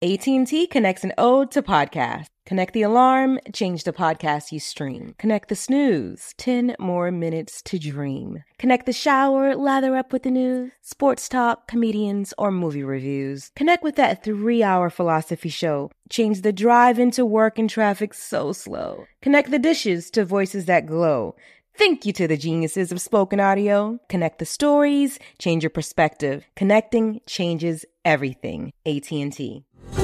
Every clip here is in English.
AT&T connects an ode to podcasts. Connect the alarm, change the podcast you stream. Connect the snooze, 10 more minutes to dream. Connect the shower, lather up with the news, sports talk, comedians, or movie reviews. Connect with that 3-hour philosophy show. Change the drive into work and traffic so slow. Connect the dishes to voices that glow. Thank you to the geniuses of spoken audio. Connect the stories, change your perspective. Connecting changes everything. AT&T.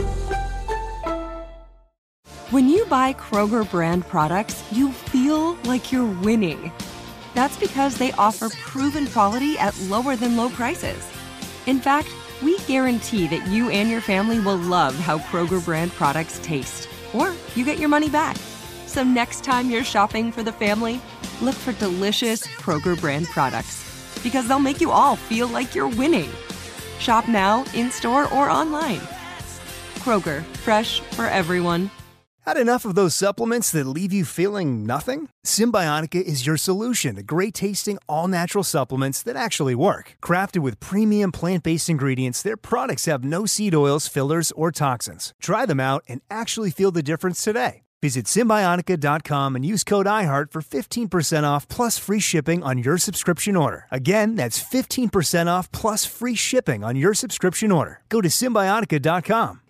When you buy Kroger brand products, you feel like you're winning. That's because they offer proven quality at lower than low prices. In fact, we guarantee that you and your family will love how Kroger brand products taste, or you get your money back. So next time you're shopping for the family, look for delicious Kroger brand products, because they'll make you all feel like you're winning. Shop now, in-store, or online. Kroger, fresh for everyone. Had enough of those supplements that leave you feeling nothing? Symbiotica is your solution to great-tasting, all-natural supplements that actually work. Crafted with premium plant-based ingredients, their products have no seed oils, fillers, or toxins. Try them out and actually feel the difference today. Visit Symbiotica.com and use code IHEART for 15% off plus free shipping on your subscription order. Again, that's 15% off plus free shipping on your subscription order. Go to Symbiotica.com,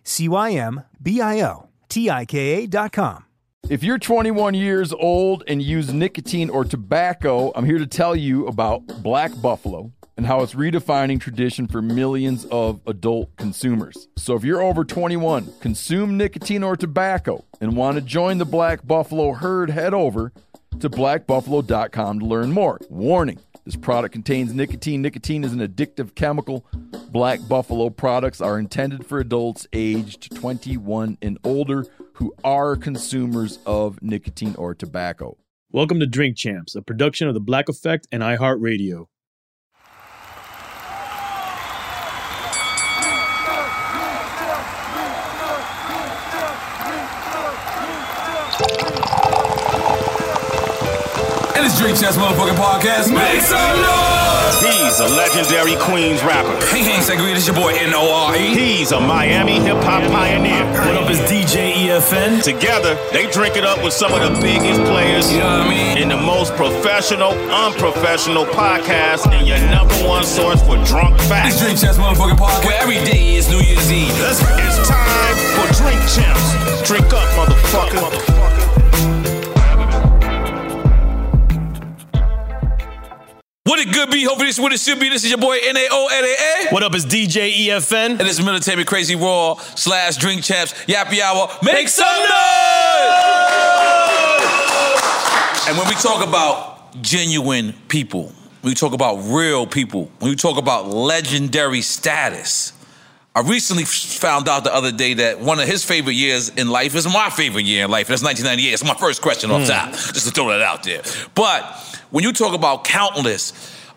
CYMBIOTIKA.com. If you're 21 years old and use nicotine or tobacco, I'm here to tell you about Black Buffalo and how it's redefining tradition for millions of adult consumers. So if you're over 21, consume nicotine or tobacco, and want to join the Black Buffalo herd, head over to blackbuffalo.com to learn more. Warning, this product contains nicotine. Nicotine is an addictive chemical. Black Buffalo products are intended for adults aged 21 and older who are consumers of nicotine or tobacco. Welcome to Drink Champs, a production of The Black Effect and iHeartRadio. And it's Drink Champs motherfucking podcast. Make some noise! He's a legendary Queens rapper. Hey, Sangria, this your boy N.O.R.E. He's a Miami hip-hop pioneer. What up, is DJ EFN? Together, they drink it up with some of the biggest players, you know what I mean, in the most professional, unprofessional podcast, and your number one source for drunk facts. It's Drink Champs motherfucking podcast, where every day is New Year's Eve. It's time for Drink Champs. Drink up, motherfucker. What it could be, hopefully this is what it should be. This is your boy N.A.O.L.A.A. What up, is DJ EFN? And it's Military Crazy Raw / Drink Champs Yappy Hour. Make some noise! And when we talk about genuine people, when we talk about real people, when we talk about legendary status, I recently found out the other day that one of his favorite years in life is my favorite year in life. That's 1998. It's my first question off top, just to throw that out there. But when you talk about countless,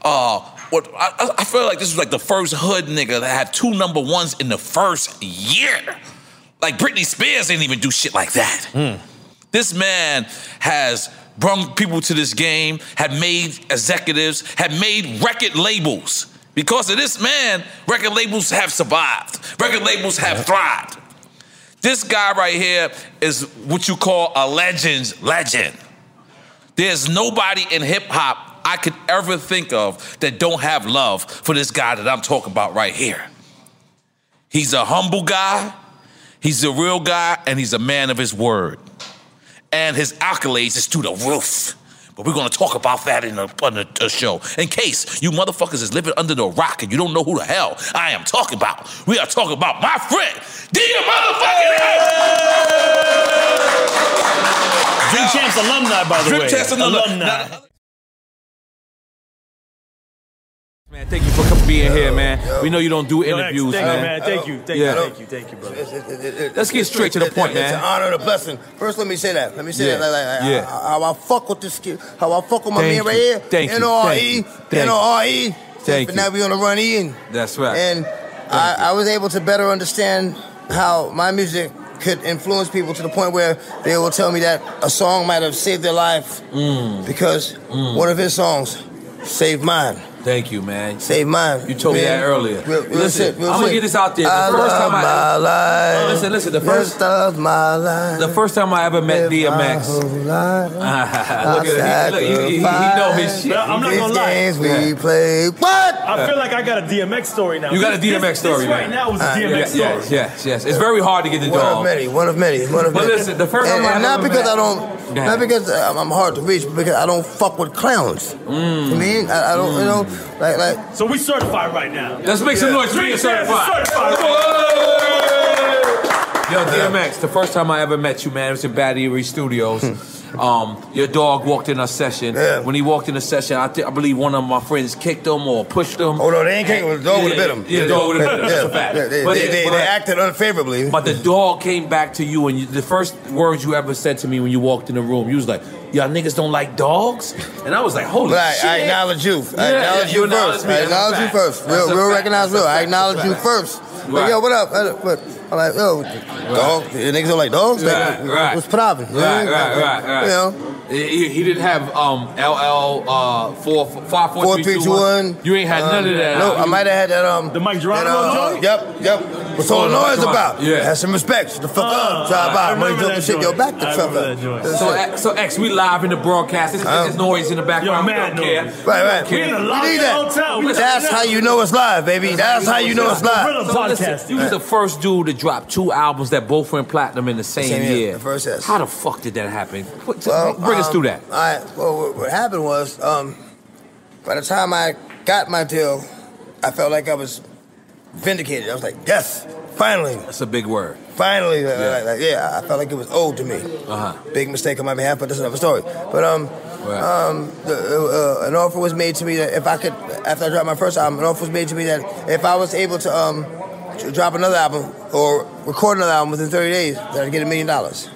I feel like this was like the first hood nigga that had 2 number ones in the first year. Like Britney Spears didn't even do shit like that. This man has brought people to this game, had made executives, had made record labels. Because of this man, record labels have survived. Record labels have thrived. This guy right here is what you call a legend's legend. There's nobody in hip-hop I could ever think of that don't have love for this guy that I'm talking about right here. He's a humble guy, he's a real guy, and he's a man of his word. And his accolades is through the roof. But we're going to talk about that on the show. In case you motherfuckers is living under the rock and you don't know who the hell I am talking about, we are talking about my friend, D motherfucking Drink Champs alumni, by the way. Drink Champs alumni. Man, thank you for being here, man. We know you don't do interviews, man. Thank you, brother. Let's get straight to the point, man. It's an honor and a blessing. First, let me say that. How I fuck with this kid, how I fuck with my man right here. Thank you. N.O.R.E. N.O.R.E. Thank you. Now we on the run in. That's right. And I was able to better understand how my music could influence people to the point where they will tell me that a song might have saved their life because one of his songs saved mine. Thank you, man. Save mine. You told me that earlier. Listen, real I'm gonna shit. get this out there. I The first love time my life. listen. The first of my life. The first time I ever met DMX. Look at him. He know his shit. I'm not gonna lie. Games we play. What? I feel like I got a DMX story now. You got a DMX story, this right now was a DMX story. Yes. It's very hard to get the One dog. of many. But listen, the first time I not ever because met- I don't, not because I'm hard to reach, but because I don't fuck with clowns. I mean, I don't, you know, like. So we certified right now. Let's make some noise for you, certified. Yo, DMX, the first time I ever met you, man, it was in Bad Erie Studios. Your dog walked in a session. Yeah. When he walked in a session, I believe one of my friends kicked him or pushed him. Oh no, they ain't kicked him. The dog would have bit him. Yeah, the dog would have bit him. That's a fact. They acted unfavorably. But the dog came back to you, and the first words you ever said to me when you walked in the room, you was like, "Y'all niggas don't like dogs?" And I was like, "Holy shit!" I acknowledge you. I acknowledge you first. I acknowledge you first. Real recognize real. I acknowledge you first. Like, yo, what up? I'm like, yo, dog. Niggas don't like dogs. Right. What's problem? Right. You know. He didn't have LL 4321. You ain't had none of that. No, I might have had that the Mike Geronimo joint? Yep. What's all the noise about? Yeah. Have some respect. Shut the fuck up. Drive by. Money talking shit. Yo, back the fuck up. So X, we live in the broadcast. There's noise in the background. Yo, man, we don't care. Right. We in a need that. hotel. That's how you know it's live, baby. That's how you know it's live. So listen, you was the first dude to drop 2 albums that both went platinum in the same year. The first, yes. How the fuck did that happen? Bring us through that. All right. Well, what happened was, by the time I got my deal, I felt like I was vindicated. I was like, yes, finally. That's a big word. Finally, I felt like it was owed to me. Big mistake on my behalf, but that's another story. But an offer was made to me that if I could, after I dropped my first album, an offer was made to me that if I was able to drop another album or record another album within 30 days, that I'd get $1 million. This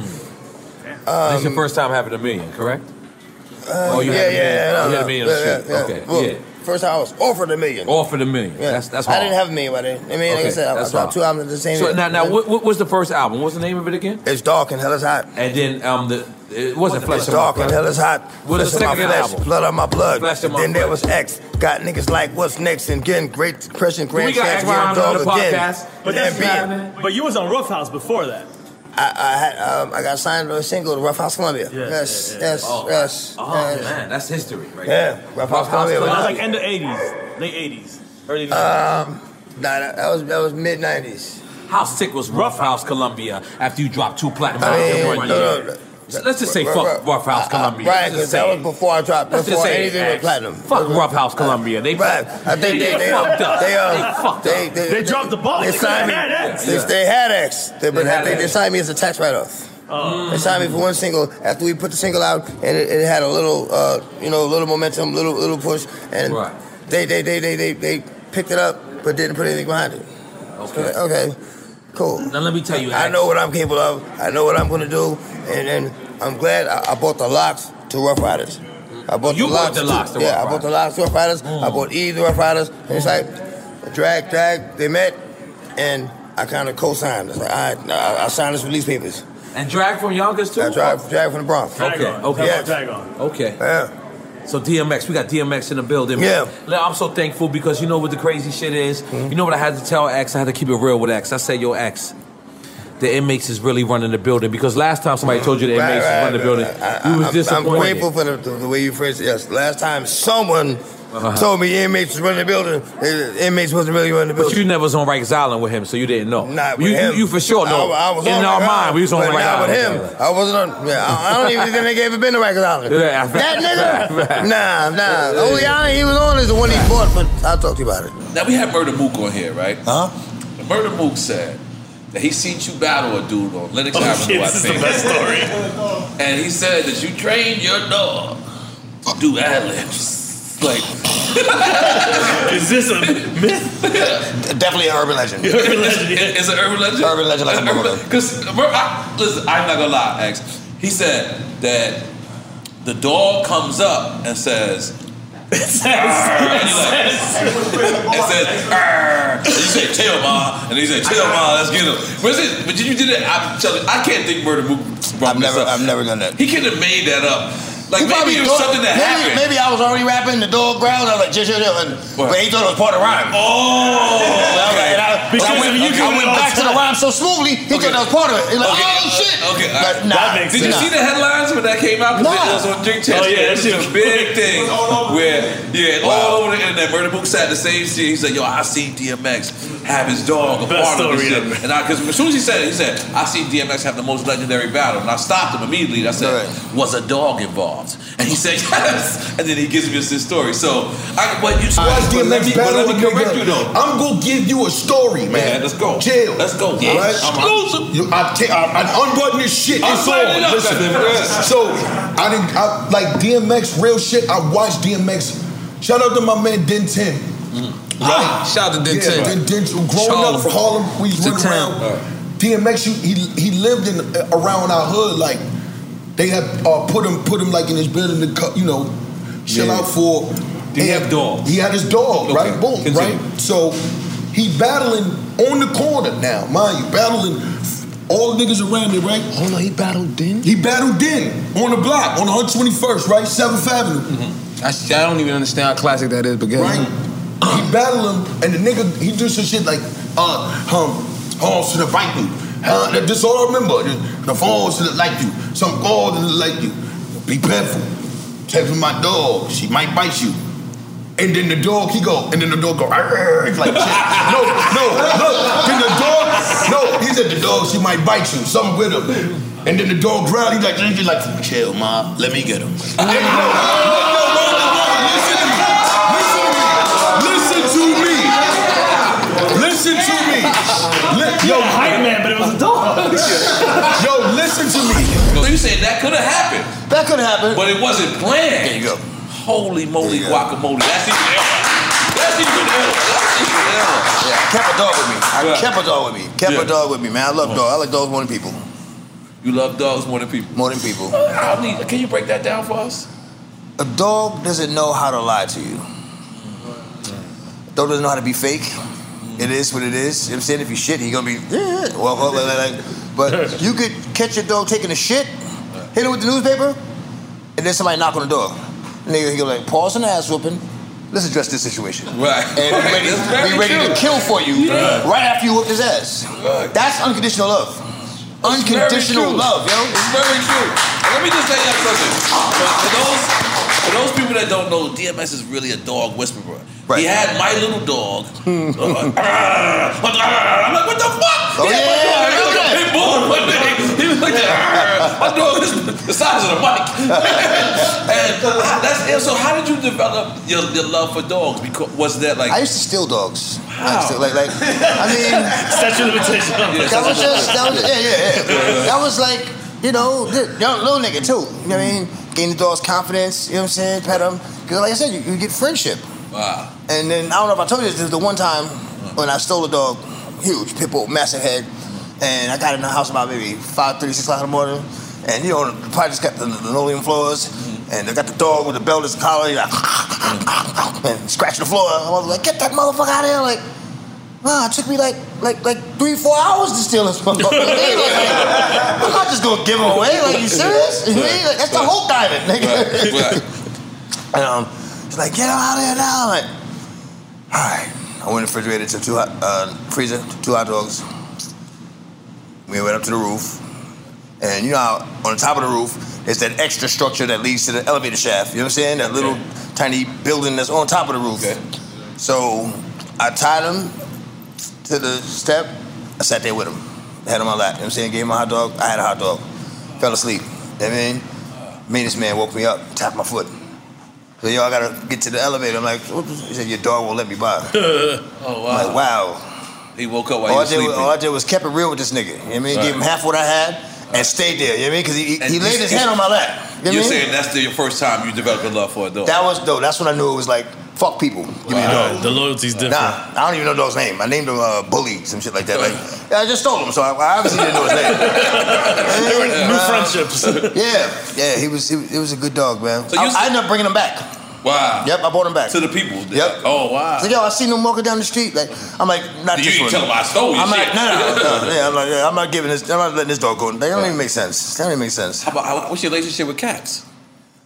is your first time having $1 million, correct? You had $1 million on the street. Okay, well, first time I was offered $1 million. Offered $1 million. Yeah. That's hard. I didn't have $1 million by then. I mean, like I said, I dropped 2 albums at the same So time. now, what was the first album? What's the name of it again? It's Dark and Hell is Hot. And then it wasn't Flesh It's on My Dark and Flesh. Hell is Hot. What was the Flesh on my second flesh, album? Blood on my blood. Flesh on my Then there flesh. was X. Got niggas like what's next and getting great Christian We grand got chance X Rhymes on the podcast. But but you was on Rough House before that. I got signed to a single to Rough House Columbia. Yes. Oh man, that's history, right? Yeah, Rough House Columbia. That was like end of 80s, late 80s, early 90s. That was mid 90s. How sick was Rough House Columbia after you dropped 2 platinum albums in 1 year? Let's just say fuck Rough House Columbia. Right, because that was before I dropped. Before anything with platinum. Fuck Rough House Columbia. They I think they fucked up. They fucked up. They dropped the ball. They signed me. They had X, but they signed me as a tax write-off. They signed me for one single after we put the single out, and it had a little, little momentum, little push, and they picked it up, but didn't put anything behind it. Okay, cool. Now let me tell you, I know what I'm capable of. I know what I'm going to do, and I'm glad I bought the locks to Rough Riders. I bought the locks to Rough Riders. I bought the locks to Rough Riders. I bought E to Rough Riders. And it's like drag. They met, and I kind of co-signed. It's like, all right, I signed this release papers. And Drag from Yonkers too? I drag from the Bronx. Okay. Yeah. So DMX, we got DMX in the building. Yeah. I'm so thankful because you know what the crazy shit is? You know what I had to tell X? I had to keep it real with X. I said, yo, X, the inmates is really running the building. Because last time somebody told you the inmates is running the building, you was disappointed. I'm grateful for the way you phrased it. Yes, last time someone told me inmates was running the building, inmates wasn't really running the building. But you never was on Rikers Island with him, so you didn't know. Not with him. You for sure know. I was in on our Rikers mind, we was on Island, Rikers but Island. not with him. I wasn't on. Yeah, I don't even think they ever been to Rikers Island. That nigga? Nah. The only island he was on is the one he bought, but I'll talk to you about it. Now we had Murder Mook on here, right? Huh? Murder Mook said that he seen you battle a dude on Lennox Avenue, I think. This is the best story. And he said that you trained your dog to do ad-libs. Like, is this a myth? Definitely an urban legend. Is it an urban legend? Urban legend like a mother. Because, listen, I'm not gonna lie, X. He said that the dog comes up and says, and you say, "Tell Ma," and he said, "Tell Ma, let's get him." But you did it. I can't think Murder Mook. I've never done that. He could have made that up. Like maybe it was something that happened. Maybe I was already rapping, the dog growled, I was like, but he thought it was part of the rhyme. Oh! Okay. I went back to the rhyme so smoothly, he thought that was part of it. He's like, oh shit! Okay, like, nah. Did you see the headlines when that came out? Because it was on Drink Test. Oh yeah, it was a big thing. Where, all over the internet, Murder Mook sat the same scene. He said, yo, I see DMX have his dog a part of this shit. And because as soon as he said it, he said, I see DMX have the most legendary battle. And I stopped him immediately. I said, was a dog involved? And he said, yes. And then he gives me this story. So, let me correct you though. I'm going to give you a story, man. Let's go. Chill. Let's go. Yeah. Right? Exclusive. I unbutton this shit. It's on. Listen. So, I like DMX, real shit. I watched DMX. Shout out to my man Den 10. Right. Shout out to Den 10. Den 10. Growing up from Harlem, we used to run around. DMX, he lived around our hood. Like, they had put him like in his building to chill out for. Did he have dogs? He had his dog, right? Boom, right? So he battling on the corner now, mind you, battling all the niggas around there, right? Hold on, he battled Den? He battled Den on the block, on 121st, right? 7th Avenue. Mm-hmm. I don't even understand how classic that is, but get right? He battled him, and the nigga, he do some shit like, horns to the right you. This is all I remember. The phones to the like you. Some calls to the like you. Be careful. Text my dog. She might bite you. And then the dog, he go. And then the dog go. It's like shit. No. Look. Then the dog. No. He said the dog. She might bite you. Something with him. And then the dog growled. He's like, chill, ma. Let me get him. No. Listen to me. Yo, hype man, but it was a dog. Yo, listen to me. So you saying that could have happened? That could have happened. But it wasn't planned. There you go. Holy moly guacamole. That's even ill. Yeah, kept a dog with me. Kept a dog with me, man. I love dogs. I like dogs more than people. You love dogs more than people? More than people. Can you break that down for us? A dog doesn't know how to lie to you. A dog doesn't know how to be fake. It is what it is. You know what I'm saying? If you shit, he gonna be but you could catch your dog taking a shit, hit it with the newspaper, and then somebody knock on the door. Nigga, he go like, pause an ass whooping. Let's address this situation. Right. And be ready to kill for you right after you whoop his ass. That's unconditional love. Unconditional love, yo. It's very true. Let me just tell you something. For those people that don't know, DMX is really a dog whisperer. Right. He had My Little Dog. I'm like, what the fuck? Oh, yeah, I remember that. He born one day. He was like, my dog is the size of the mic. And so how did you develop your love for dogs? Because was that like... I used to steal dogs. How? Statute of limitations. That was like, little nigga too. You know what I mean? Gain the dog's confidence, you know what I'm saying? Pet him. Because like I said, you get friendship. Wow. And then, I don't know if I told you this, the one time when I stole a dog, huge, pit bull, massive head, and I got in the house about maybe 5:30, 6 o'clock in the morning, and the project's got the linoleum floors, and they got the dog with the belt as a collar, and scratching the floor. I was like, get that motherfucker out of here. Like, it took me like 3-4 hours to steal this motherfucker. I'm not just gonna give him away. Like, you serious? You mean? Like, that's the whole diamond, nigga. And he's like, get him out of here now. I'm like, all right. I went in the refrigerator to freezer, 2 hot dogs. We went up to the roof. And you know how on the top of the roof, there's that extra structure that leads to the elevator shaft. You know what I'm saying? That little tiny building that's on top of the roof. Okay. So I tied him to the step. I sat there with him. I had him on my lap. You know what I'm saying? Gave him a hot dog. I had a hot dog. Fell asleep. You know what I mean? Maintenance man woke me up, tapped my foot. So, yo, I gotta get to the elevator. I'm like, he said, your dog won't let me by. Oh, wow. I'm like, wow. He woke up while you were sleeping. All I did was kept it real with this nigga. You know what I mean? Gave him half what I had and stayed there. You know what I mean? Because he laid his hand on my lap. You know You're saying that's your first time you developed a love for a dog? That's when I knew it was like, fuck people. Give me a dog. The loyalty's different. Nah, I don't even know the dog's name. I named him Bully, some shit like that. I just stole him, so I obviously didn't know his name. New friendships. Yeah, he was a good dog, man. So I ended up bringing him back. Wow. Yep, I brought him back. To the people? Yep. Oh, wow. So, yo, I seen him walking down the street. Like, I'm like, not you this didn't one. tell him I stole your shit. No. Yeah, I'm not letting this dog go. That don't even make sense. That don't even make sense. What's your relationship with cats?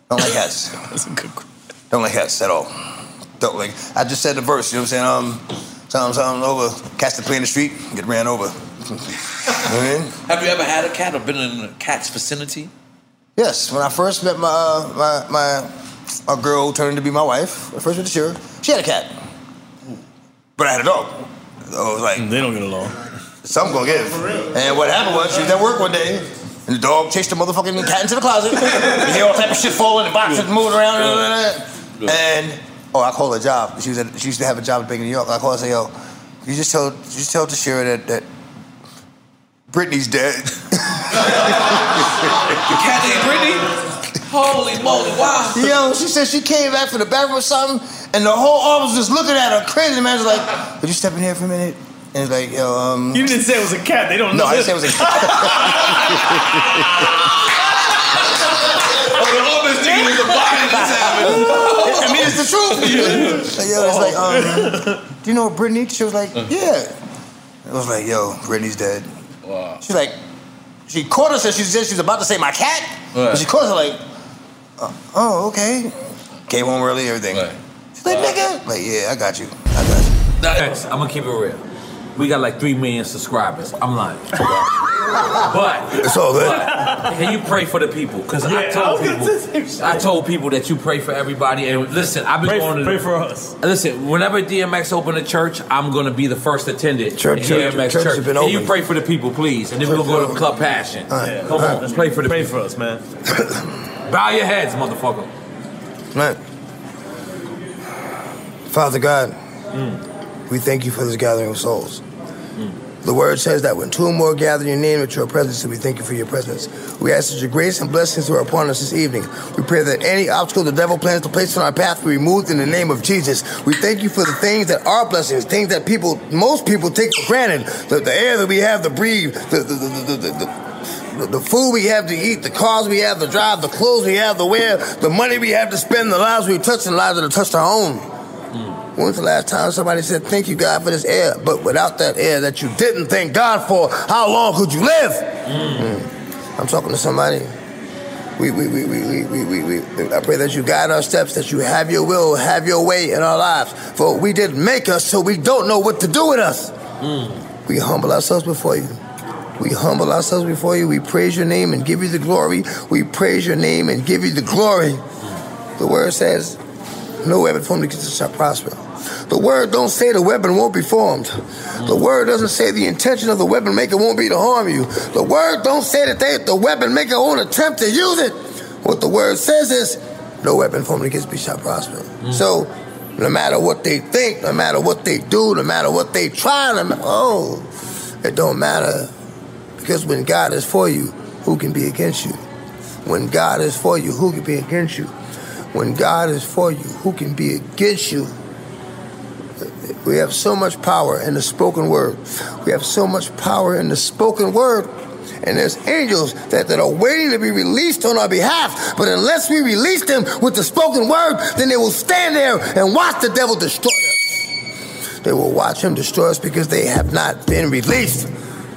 Don't like cats. That's a good. Don't like cats at all. Don't like. I just said the verse. You know what I'm saying? Something over. Cats that play in the street get ran over. Have you ever had a cat or been in a cat's vicinity? Yes. When I first met my girl who turned to be my wife, I first went to Shira, she had a cat. But I had a dog. So I was like, they don't get along. Something gonna give. And what happened was, she was at work one day, and the dog chased the motherfucking cat into the closet. You hear all type of shit falling, the boxes moving around, and I called her a job. She used to have a job in Bank of New York. I called her and say, yo, you just tell Tashira that Brittany's dead. The cat named Brittany? Holy moly, wow. Yo, she said she came back from the bathroom or something, and the whole office was looking at her crazy. The man was like, could you step in here for a minute? And it's like, yo, You didn't say it was a cat. They don't know. No, I didn't say it was a cat. The homeless nigga was a body that's happening. I mean, it's the truth. Like, yo, it's like, do you know Brittany? She was like, yeah. It was like, yo, Brittany's dead. Wow. She's like, she caught us as she said she was about to say my cat. Right. But she caught her like, oh, okay. Came home early, everything. Right. She's like, nigga. Like, yeah, I got you. Next, I'm gonna keep it real. We got like 3 million subscribers. I'm lying. But it's all good. Can you pray for the people? Because I told people that you pray for everybody. And listen, I've been pray for us. Listen, whenever DMX open a church, I'm gonna be the first attendant. Church DMX has church. been Can you open. pray for the people, please? And then we're gonna go to Club Passion. Right. Come on, let's pray for the people. Pray for us, man. Bow your heads, motherfucker. Man. Father God, we thank you for this gathering of souls. The word says that when 2 or more gather in your name at your presence, so we thank you for your presence. We ask that your grace and blessings are upon us this evening. We pray that any obstacle the devil plans to place on our path be removed in the name of Jesus. We thank you for the things that are blessings, things that most people take for granted. The air that we have to breathe, the food we have to eat, the cars we have to drive, the clothes we have to wear, the money we have to spend, the lives we touch, and the lives that have touched our own. When's the last time somebody said, thank you, God, for this air? But without that air that you didn't thank God for, how long could you live? I'm talking to somebody. I pray that you guide our steps, that you have your will, have your way in our lives. For we didn't make us, so we don't know what to do with us. We humble ourselves before you. We humble ourselves before you. We praise your name and give you the glory. We praise your name and give you the glory. The word says, no weapon formed against us shall prosper. The word don't say the weapon won't be formed. The word doesn't say the intention of the weapon maker won't be to harm you. The word don't say that the weapon maker won't attempt to use it. What the word says is, no weapon formed against me shall prosper. So, no matter what they think, no matter what they do, no matter what they try, it don't matter. Because when God is for you, who can be against you? When God is for you, who can be against you? When God is for you, who can be against you? We have so much power in the spoken word. We have so much power in the spoken word. And there's angels that are waiting to be released on our behalf. But unless we release them with the spoken word, then they will stand there and watch the devil destroy us. They will watch him destroy us because they have not been released.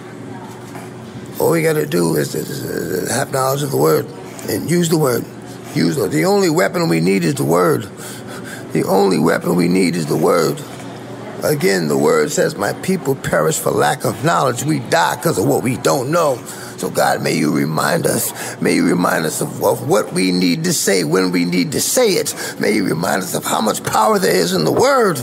All we got to do is have knowledge of the word and use the word. The only weapon we need is the word. The only weapon we need is the word. Again, the word says, my people perish for lack of knowledge. We die because of what we don't know. So God, may you remind us. May you remind us of what we need to say when we need to say it. May you remind us of how much power there is in the word.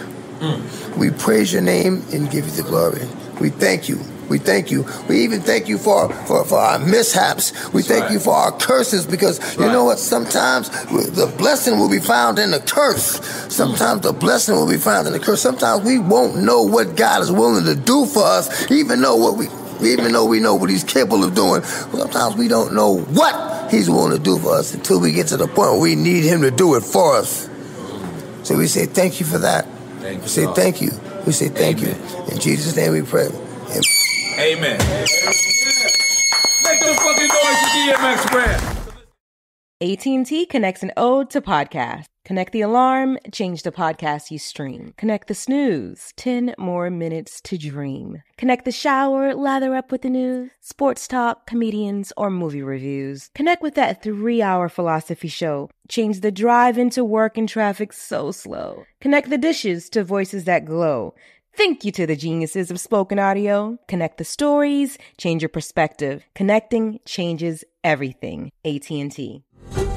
We praise your name and give you the glory. We thank you. We thank you. We even thank you for our mishaps. We thank you for our curses because you know what? Sometimes the blessing will be found in the curse. Sometimes the blessing will be found in the curse. Sometimes we won't know what God is willing to do for us, even though we know what he's capable of doing. Sometimes we don't know what he's willing to do for us until we get to the point where we need him to do it for us. So we say thank you for that. We say thank you. We say thank you. In Jesus' name we pray. Amen. Make the fucking noise for DMX brand. AT&T connects an ode to podcast. Connect the alarm, change the podcast you stream. Connect the snooze, 10 more minutes to dream. Connect the shower, lather up with the news, sports talk, comedians, or movie reviews. Connect with that 3-hour philosophy show. Change the drive into work and traffic so slow. Connect the dishes to voices that glow. Thank you to the geniuses of spoken audio. Connect the stories, change your perspective. Connecting changes everything. AT&T.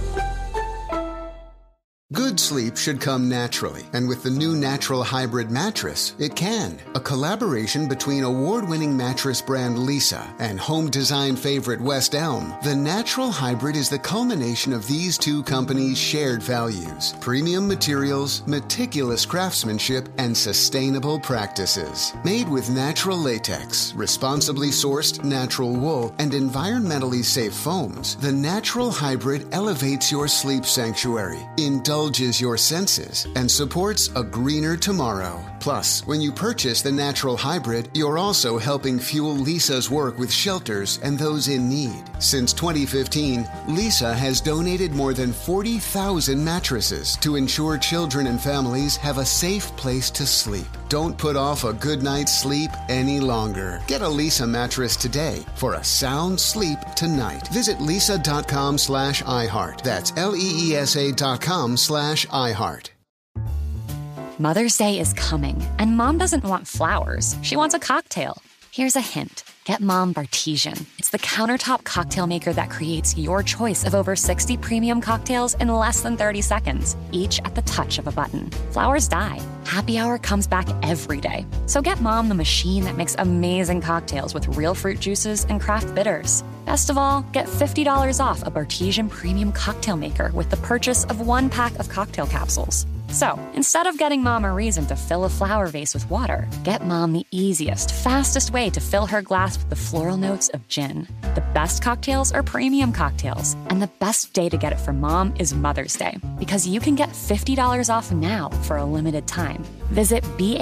Good sleep should come naturally, and with the new Natural Hybrid mattress, it can. A collaboration between award-winning mattress brand Leesa and home design favorite West Elm, the Natural Hybrid is the culmination of these two companies' shared values: premium materials, meticulous craftsmanship, and sustainable practices. Made with natural latex, responsibly sourced natural wool, and environmentally safe foams, the Natural Hybrid elevates your sleep sanctuary, indulges your senses, and supports a greener tomorrow. Plus, when you purchase the Natural Hybrid, you're also helping fuel Leesa's work with shelters and those in need. Since 2015, Leesa has donated more than 40,000 mattresses to ensure children and families have a safe place to sleep. Don't put off a good night's sleep any longer. Get a Leesa mattress today for a sound sleep tonight. Visit leesa.com/iHeart. That's LEESA.com/iHeart. Mother's Day is coming, and Mom doesn't want flowers. She wants a cocktail. Here's a hint. Get Mom Bartesian. It's the countertop cocktail maker that creates your choice of over 60 premium cocktails in less than 30 seconds, each at the touch of a button. Flowers die. Happy Hour comes back every day. So get Mom the machine that makes amazing cocktails with real fruit juices and craft bitters. Best of all, get $50 off a Bartesian premium cocktail maker with the purchase of 1 pack of cocktail capsules. So, instead of getting Mom a reason to fill a flower vase with water, get Mom the easiest, fastest way to fill her glass with the floral notes of gin. The best cocktails are premium cocktails, and the best day to get it for Mom is Mother's Day, because you can get $50 off now for a limited time. Visit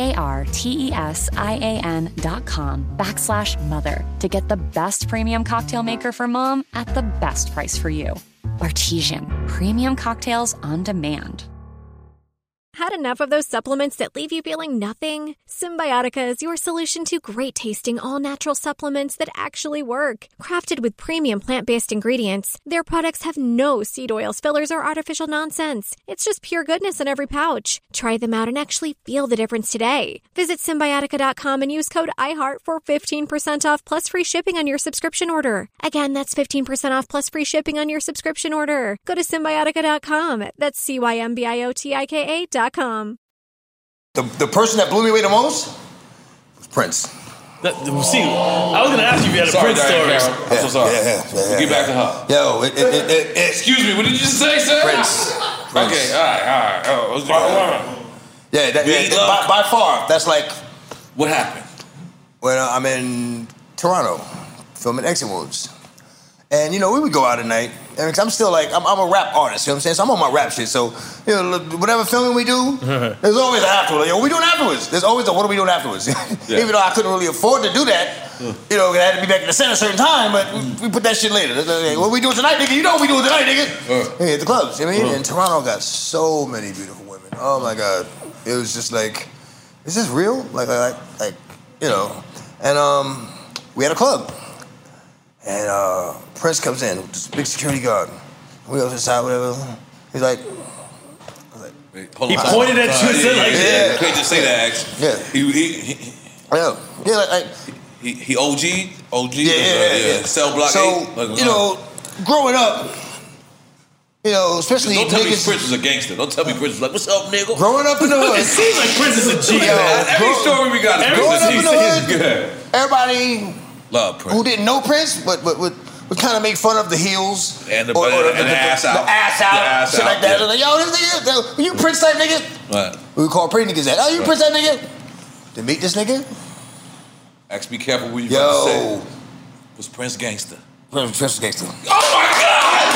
BARTESIAN.com/mother to get the best premium cocktail maker for Mom at the best price for you. Bartesian, premium cocktails on demand. Had enough of those supplements that leave you feeling nothing? Symbiotica is your solution to great-tasting, all-natural supplements that actually work. Crafted with premium plant-based ingredients, their products have no seed oils, fillers, or artificial nonsense. It's just pure goodness in every pouch. Try them out and actually feel the difference today. Visit Symbiotica.com and use code IHEART for 15% off plus free shipping on your subscription order. Again, that's 15% off plus free shipping on your subscription order. Go to Symbiotica.com. That's CYMBIOTIKA.com. The person that blew me away the most was Prince. See, I was going to ask you if you had a Prince story. I'm so sorry. We'll get back to her. Yo, excuse me, what did you just say, sir? Prince. Okay, all right. By far, that's like... What happened? When I'm in Toronto, filming Exit Wounds. And, we would go out at night. And I'm still like, I'm a rap artist, you know what I'm saying? So I'm on my rap shit. So, whatever filming we do, there's always an afterwards. Yo, what we doing afterwards? There's always a what are we doing afterwards? Even though I couldn't really afford to do that, it had to be back in the center a certain time, but we put that shit later. What we doing tonight, nigga? You know what we doing tonight, nigga? At the clubs, you know what I mean? And Toronto got so many beautiful women. Oh, my God. It was just like, is this real? Like, And we had a club. And Prince comes in with this big security guard. We go inside, whatever. He's like, he pointed at you and said like, yeah. You can't just say that, actually. He OG? Yeah. Cell block 8? So, growing up, especially don't tell me niggas... Prince was a gangster. Don't tell me Prince was like, what's up, nigga? Growing up in the hood... It seems like Prince is a G, man. Every story we got is growing up in the hood, good. Everybody... Love Prince. Who didn't know Prince, but would kind of make fun of the heels and the ass out, shit like that. Like, yo, this nigga, you Prince type nigga? What? We would call pretty niggas that. Oh, you Prince type nigga? To meet this nigga? Ask, be careful what you about to say. Was Prince gangster? Prince was gangster. Oh my God!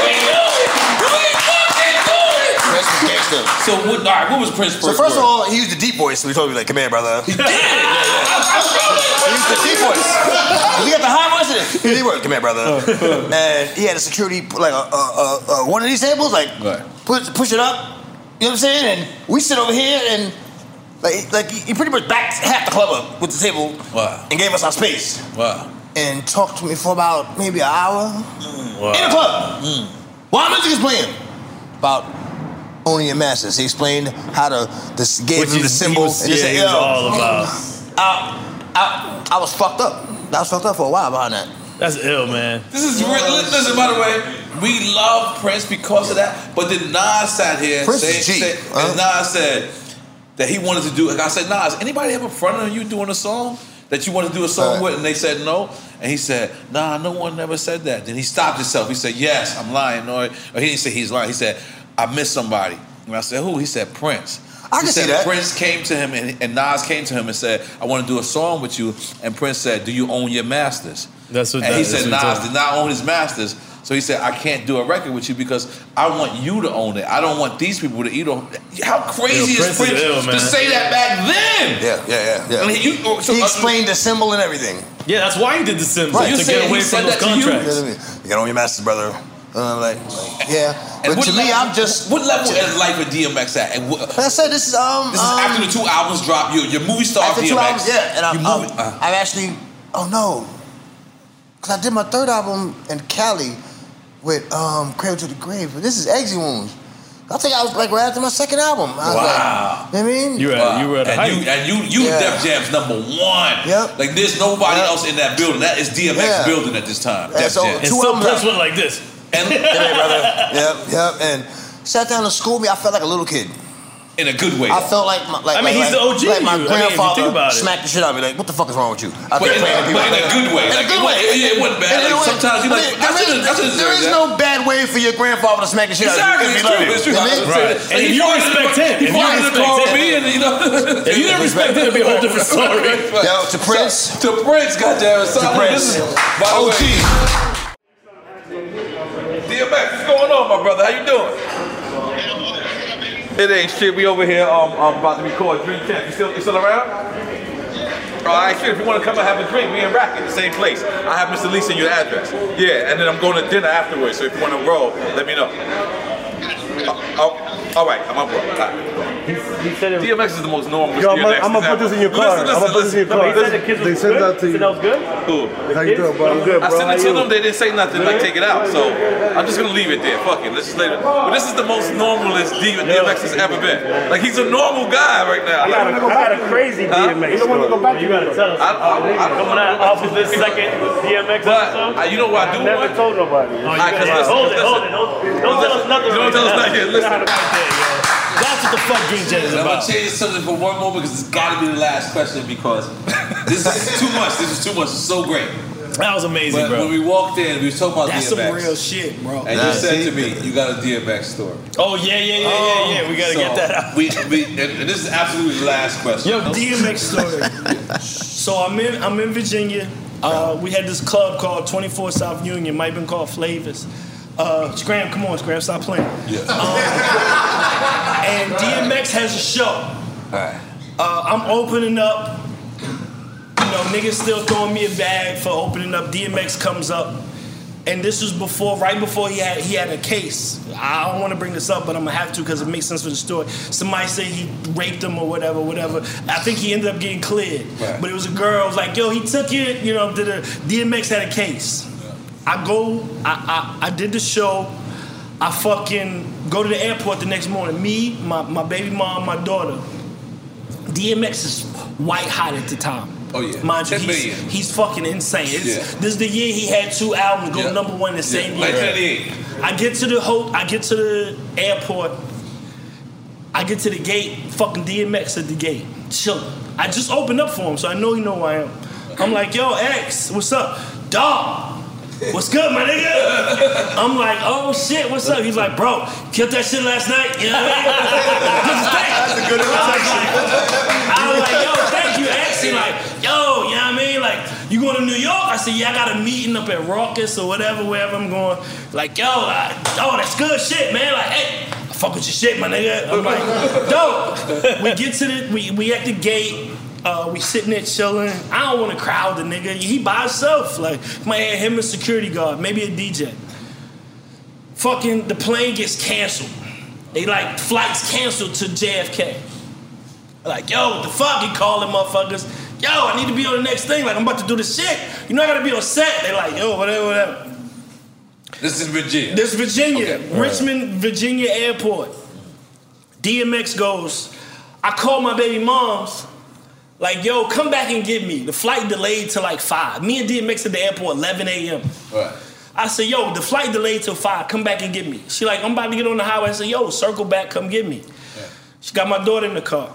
Prince was gangster. So what was Prince first? So first of all, he used the deep voice. So he told me like, "Come here, brother." He did. He used the deep voice. We got the high voice. He worked. Come here, brother. And he had a security like one of these tables, like push it up, You know what I'm saying? And we sit over here and like he pretty much backed half the club up with the table and gave us our space. Wow. And talked to me for about maybe an hour in the club. While music is playing. About owning your masters. He explained how gave him the symbol. And he was all about. I was fucked up. I was fucked up for a while behind that. That's ill, man. This is real. Listen, by the way, we love Prince because of that. But then Nas sat here and Nas said that he wanted to do it. I said, Nas, anybody ever front on you doing a song that you want to do a song with? And they said no. And he said, nah, no one never said that. Then he stopped himself. He said, yes, I'm lying. Or he didn't say he's lying. He said, I missed somebody. And I said, who? He said, Prince. I can see that. Prince came to him and Nas came to him and said, I want to do a song with you. And Prince said, do you own your masters? That's what. And he said, Nas did not own his masters. So he said, I can't do a record with you because I want you to own it. I don't want these people to eat on. How crazy is Prince to say that back then? Yeah. I mean, he explained the symbol and everything. Yeah, that's why he did the symbol. Right. To get away from those contracts. You gotta own your masters, brother. Yeah. But to me, I'm just. What level is life of DMX at? And I said this is after the 2 albums drop. Your movie star after DMX. 2 albums, yeah. And I've actually. Oh no. Because I did my 3rd album in Cali with Cradle to the Grave. But this is Eggsy Wounds. I think I was like right after my 2nd album. I was like, you know what I mean? You were at a height. And you Def Jam's number 1. Yep. Like there's nobody else in that building. That is DMX building at this time. Yeah, Def Jam. And still Prince went like this. And Yep. And sat down and schooled me. I felt like a little kid. In a good way. I felt like he's the OG. Like my grandfather think smacked the shit out of me. Like, what the fuck is wrong with you? But in a good way. In a good way. It wasn't bad. Like, sometimes you like, there is no bad way for your grandfather to smack the shit out of you. Exactly, it's true. Right. And if you respect him, if you didn't respect him, it'd be a whole different story. Yo, to Prince. To Prince, goddamn. To Prince. By the way, DMX, what's going on, my brother? How you doing? It ain't shit. We over here. I'm about to record Drink Champ. You still around? All right, shit. If you want to come and have a drink, we in Racket, the same place. I have Mr. Lee send you the address. Yeah, and then I'm going to dinner afterwards. So if you want to roll, let me know. All right, I'm up, bro. He said DMX is the most normal. Yo, I'm gonna put this in your car. Listen. They sent that to you. That was good? Cool. How you doing, bro? I'm good, bro. I sent it to them. They didn't say nothing. Like, take it out. So I'm just gonna leave it there. Fuck it. Let's just leave it. But this is the most normalest DMX has ever been. Like, he's a normal guy right now. I got a crazy DMX. You don't want to go back. You gotta tell us. Coming out off of this second DMX episode. You know what I do? I never told nobody. Hold it. Don't tell us nothing. Don't tell us nothing. Listen. That's what the fuck Drink Champ is about. I'm gonna change something for one moment because it's gotta be the last question because this is too much. It's so great. That was amazing, but bro. When we walked in, we was talking about That's DMX. some real shit, bro. And you said to me, you got a DMX story. Oh, yeah. We gotta get that out. And this is absolutely the last question. Yo, DMX story. So I'm in Virginia. We had this club called 24 South Union, might have been called Flavors. Scram, come on, Scram, stop playing. Yeah. And DMX has a show. All right. I'm opening up. You know, niggas still throwing me a bag for opening up. DMX comes up, and this was right before he had a case. I don't want to bring this up, but I'm gonna have to because it makes sense for the story. Somebody say he raped him or whatever. I think he ended up getting cleared, but it was a girl. Was like, yo, he took it. You know, DMX had a case. I did the show. I fucking go to the airport the next morning. Me, my baby mom, my daughter. DMX is white hot at the time. Oh yeah, mind you, he's fucking insane. This is the year he had 2 albums go number 1 the same year. 1998. I get to the airport. I get to the gate. Fucking DMX at the gate, chilling. I just opened up for him, so I know he know who I am. I'm like, yo, X, what's up, dog? What's good, my nigga? I'm like, oh shit, what's up? He's like, bro, killed that shit last night. You know what I mean? That's a good introduction. I was like, yo, thank you, X. He's like, yo, you know what I mean? Like, you going to New York? I said, yeah, I got a meeting up at Raucous or wherever I'm going. Like, yo, that's good shit, man. Like, hey, I fuck with your shit, my nigga. I'm like, dope. We get to we at the gate. We sitting there chilling. I don't want to crowd the nigga. He by himself. Like, might have him a security guard, maybe a DJ. Fucking the plane gets canceled. They like flights canceled to JFK. Like, yo, what the fuck? He calling motherfuckers. Yo, I need to be on the next thing. Like, I'm about to do this shit. You know, I gotta be on set. They like, yo, whatever. This is Virginia. This is Virginia. Okay. Richmond, Virginia Airport. DMX goes, I call my baby moms. Like, yo, come back and get me. The flight delayed to like 5. Me and DMX at the airport 11 a.m. Right. I said, yo, the flight delayed till 5. Come back and get me. She like, I'm about to get on the highway. I said, yo, circle back, come get me. Yeah. She got my daughter in the car.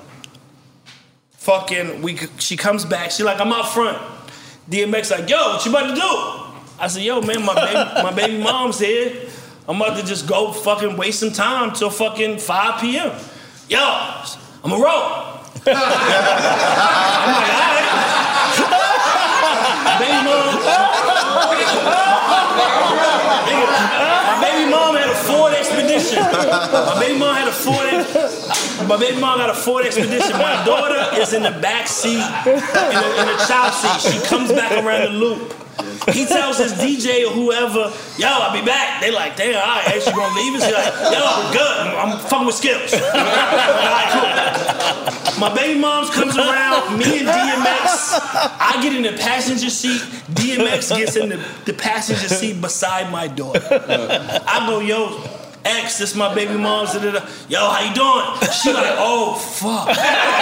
She comes back. She like, I'm out front. DMX like, yo, what you about to do? I said, yo, man, my baby mom's here. I'm about to just go fucking waste some time till fucking 5 p.m. Yo, I'm a roll. I'm like, all right. My baby mom had a Ford Expedition. My baby mom got a Ford Expedition. My daughter is in the back seat, in a child seat. She comes back around the loop. He tells his DJ or whoever, yo, I'll be back. They like, damn, all right, ain't you gonna leave us? He's like, yo, I'm good. I'm fucking with Skips. All right, cool. My baby mom's comes around, me and DMX. I get in the passenger seat. DMX gets in the passenger seat beside my daughter. I go, yo, X, this my baby mom's. Yo, how you doing? She like, oh, fuck.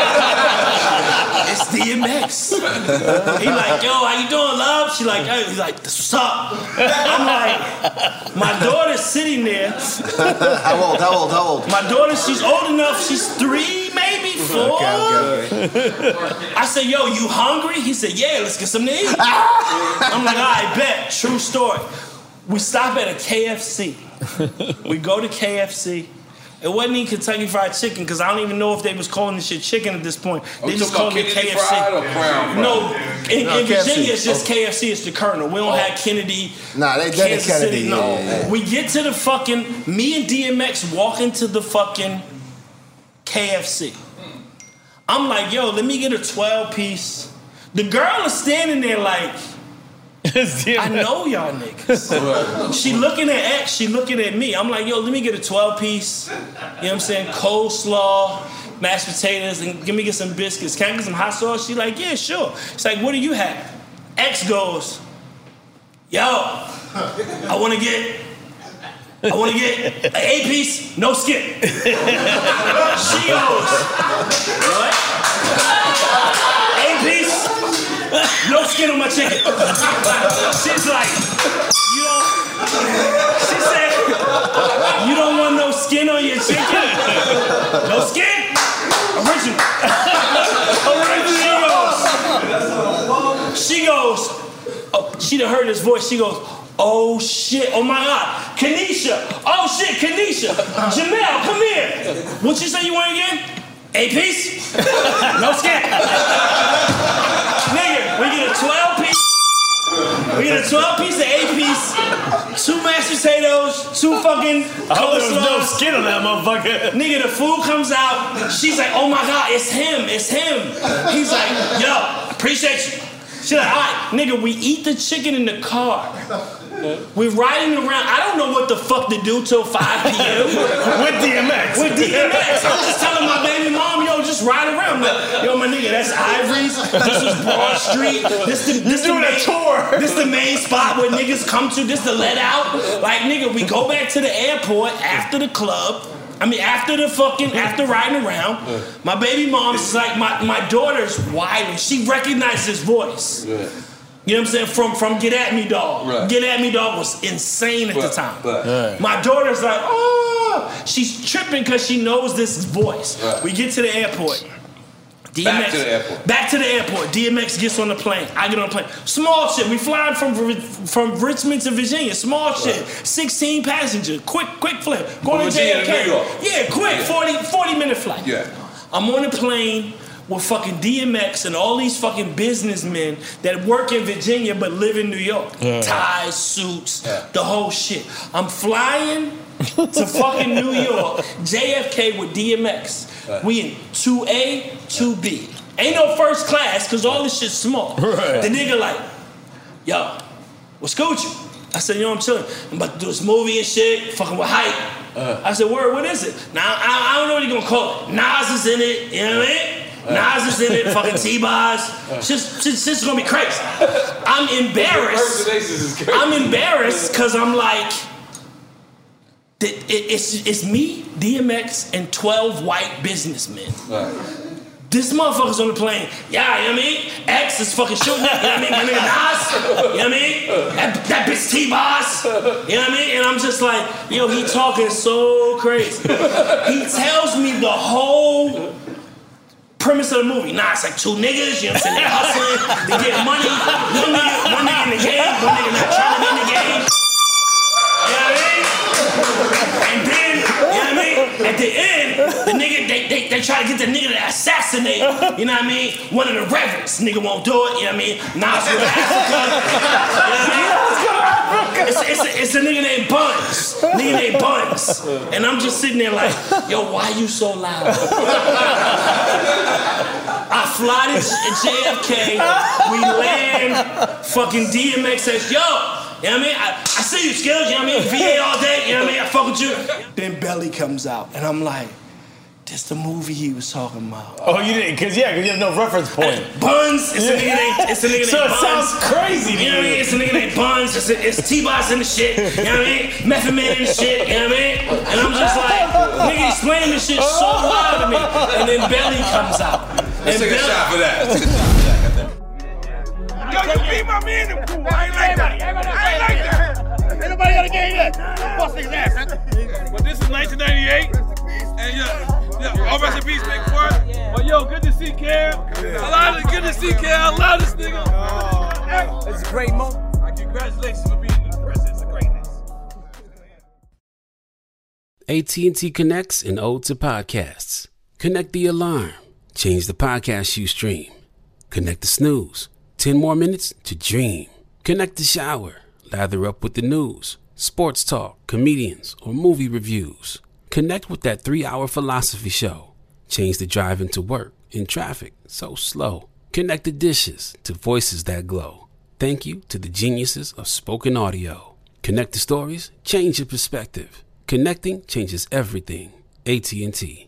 It's DMX. He like, yo, how you doing, love? She like, hey. He's like, this what's up? I'm like, my daughter's sitting there. How old? My daughter, she's old enough. She's 3, maybe 4. Okay. I said, yo, you hungry? He said, yeah, let's get something to eat. I'm like, all right, bet. True story. We stop at a KFC. We go to KFC. It wasn't even Kentucky Fried Chicken because I don't even know if they was calling this shit chicken at this point. They just called it KFC. Fried or Crown Fried? No, in Virginia it's just KFC. It's the Colonel. We don't have Kennedy. Nah, they did Kansas Kennedy. City. No, Yeah. we get to the fucking. Me and DMX walk into the fucking KFC. I'm like, yo, let me get a 12-piece. The girl is standing there like, I know y'all niggas. She looking at X, she looking at me. I'm like, yo, let me get a 12-piece. You know what I'm saying? Coleslaw, mashed potatoes, and get some biscuits. Can I get some hot sauce? She like, yeah, sure. She's like, what do you have? X goes, yo, I want to get an 8-piece, no skip. She goes, what? 8-piece? No skin on my chicken. She's like, she said, you don't want no skin on your chicken? No skin? Original. She goes, oh, she done heard his voice. She goes, oh shit, oh my God, Kanisha. Oh shit, Kanisha. Jamel, come here. What you say you want again? 8-piece? No skin. Nigga, we get a 12-piece. We get a 12-piece, an 8-piece, 2 mashed potatoes, 2 fucking coleslaw. I hope there was no skin on that motherfucker. Nigga, the food comes out. She's like, oh my God, it's him. He's like, yo, appreciate you. She's like, all right, nigga, we eat the chicken in the car. We're riding around. I don't know what the fuck to do till 5 p.m. With DMX. I'm just telling my baby mom, yo, just ride around. Like, yo, my nigga, that's Ivory's. This is Broad Street. This doing a tour. This the main spot where niggas come to. This the let out. Like, nigga, we go back to the airport after the club. After riding around, my baby mom's like, my daughter's wild. She recognized his voice. Yeah. You know what I'm saying? From Get At Me Dog. Right. Get At Me Dog was insane at the time. Right. My daughter's like, oh, she's tripping because she knows this voice. Right. We get to the airport. Back to the airport. DMX gets on the plane. I get on the plane. Small shit. We flying from Richmond to Virginia. Small shit. 16 passengers. Quick flip. Going to JFK. New York. Yeah, quick. 40-minute flight. Yeah. I'm on the plane with fucking DMX and all these fucking businessmen that work in Virginia but live in New York. Yeah. Ties, suits, the whole shit. I'm flying to fucking New York, JFK with DMX. We in 2A, 2B. Ain't no first class because all this shit's small. Right. The nigga like, yo, what's good with you? I said, yo, I'm chilling. I'm about to do this movie and shit, fucking with Hype. I said, word, what is it? Now, I don't know what you're going to call it. Nas is in it, you know what I mean? Nas is in it, fucking T-Boz. Shit's going to be crazy. I'm embarrassed. I'm embarrassed because I'm like, it's me, DMX, and 12 white businessmen. This motherfucker's on the plane. Yeah, you know what I mean? X is fucking shooting. You know what I mean? My nigga Nas. You know what I mean? That bitch T-Boz. You know what I mean? And I'm just like, yo, he talking so crazy. He tells me the whole premise of the movie. Nah, it's like two niggas, you know what I'm saying? They're hustling, they getting money. One nigga in the game, one nigga not trying to be in the game. You know what I mean? And then, you know what I mean? At the end, the nigga, they try to get the nigga to assassinate, you know what I mean? One of the reverends. Nigga won't do it, you know what I mean? Nas go to Africa. You know what I mean? It's a nigga named Buns. And I'm just sitting there like, yo, why you so loud? I fly to JFK, we land, fucking DMX says, yo, you know what I mean? I see you, Skills, you know what I mean? VA all day, you know what I mean? I fuck with you. Then Belly comes out, and I'm like, this the movie he was talking about. Oh, you didn't? Because you have no reference point. Buns, it's a nigga named So Buns. it sounds crazy to You know what I mean? It's a nigga named Buns, it's T-Boz in the shit, you know what I mean? Method Man in the shit, you know what I mean? And I'm just like, nigga explaining this shit so wild to me. And then Belly comes out. Let's take a shot for that. Yo, you beat my man in the pool. I ain't like that. Ain't nobody got a game yet. Bust niggas ass. But this is 1998. And yeah, all rest in peace, Big Ford. But yo, good to see Cam. Good to see Cam. I love this nigga. It's a great moment. Congratulations for being in the presence of greatness. AT&T connects an ode to podcasts. Connect the alarm. Change the podcast you stream. Connect the snooze. 10 more minutes to dream. Connect the shower. Lather up with the news, sports talk, comedians, or movie reviews. Connect with that 3-hour philosophy show. Change the drive into work in traffic so slow. Connect the dishes to voices that glow. Thank you to the geniuses of spoken audio. Connect the stories, change your perspective. Connecting changes everything. AT&T.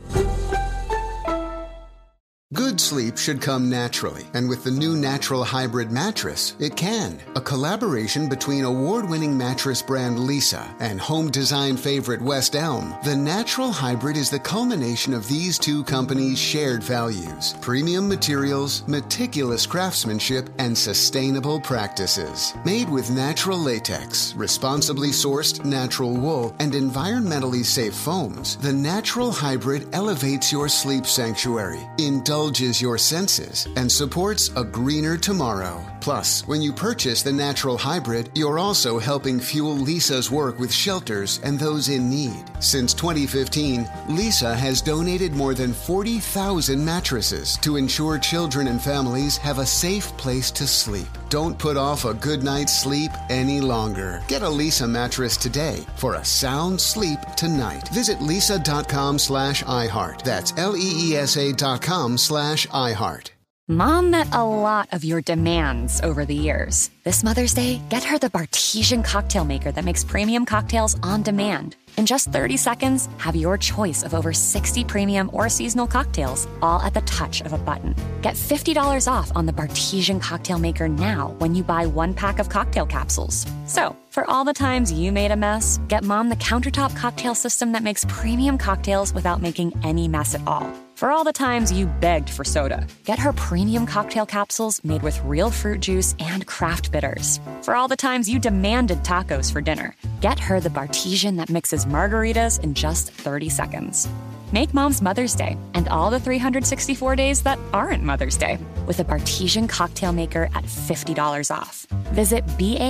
Good sleep should come naturally, and with the new Natural Hybrid mattress, it can. A collaboration between award-winning mattress brand Leesa and home design favorite West Elm, the Natural Hybrid is the culmination of these two companies' shared values: premium materials, meticulous craftsmanship, and sustainable practices. Made with natural latex, responsibly sourced natural wool, and environmentally safe foams, the Natural Hybrid elevates your sleep sanctuary, indulges your senses, and supports a greener tomorrow. Plus, when you purchase the Natural Hybrid, you're also helping fuel Leesa's work with shelters and those in need. Since 2015, Leesa has donated more than 40,000 mattresses to ensure children and families have a safe place to sleep. Don't put off a good night's sleep any longer. Get a Leesa mattress today for a sound sleep tonight. Visit leesa.com/iHeart. That's LEESA.com/iHeart. Mom met a lot of your demands over the years. This Mother's Day, get her the Bartesian cocktail maker that makes premium cocktails on demand. In just 30 seconds, have your choice of over 60 premium or seasonal cocktails, all at the touch of a button. Get $50 off on the Bartesian cocktail maker now when you buy 1 pack of cocktail capsules. So, for all the times you made a mess, get Mom the countertop cocktail system that makes premium cocktails without making any mess at all. For all the times you begged for soda, get her premium cocktail capsules made with real fruit juice and craft bitters. For all the times you demanded tacos for dinner, get her the Bartesian that mixes margaritas in just 30 seconds. Make Mom's Mother's Day and all the 364 days that aren't Mother's Day with a Bartesian cocktail maker at $50 off. Visit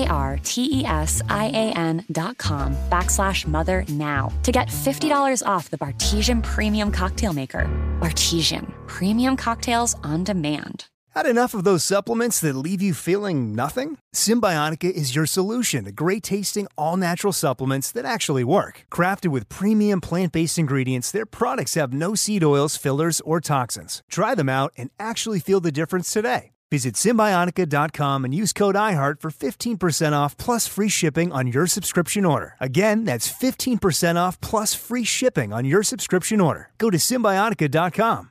BARTESIAN.com/mother now to get $50 off the Bartesian Premium Cocktail Maker. Bartesian, premium cocktails on demand. Had enough of those supplements that leave you feeling nothing? Symbiotica is your solution to great-tasting, all-natural supplements that actually work. Crafted with premium plant-based ingredients, their products have no seed oils, fillers, or toxins. Try them out and actually feel the difference today. Visit Symbiotica.com and use code IHEART for 15% off plus free shipping on your subscription order. Again, that's 15% off plus free shipping on your subscription order. Go to Symbiotica.com,